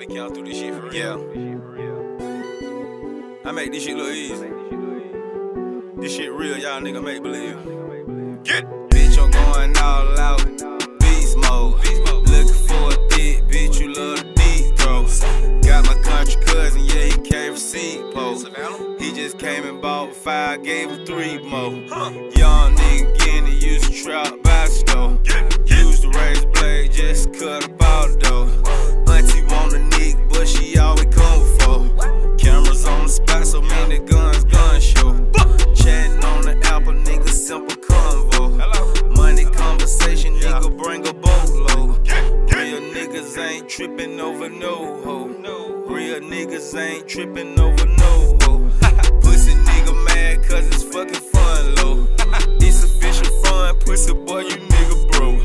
count through this shit for real. Yeah. I make this shit look easy. This shit real, y'all nigga make believe. Get bitch, I'm going all out. Beast mode. Looking for a dick, bitch, you love the deep throw. Got my country cousin, yeah, he came from Seapost. He just came and bought 5, gave him 3 more. Young nigga getting it, used to trap by the store. Used to raise blade, just cut about it though. Auntie want a nigga, but she always come before. Cameras on the spot, so many guns, gun show. Chatting on the Apple, nigga, simple convo. Money conversation, nigga, bring a boatload. Real niggas ain't tripping over no hoe. Real niggas ain't tripping over no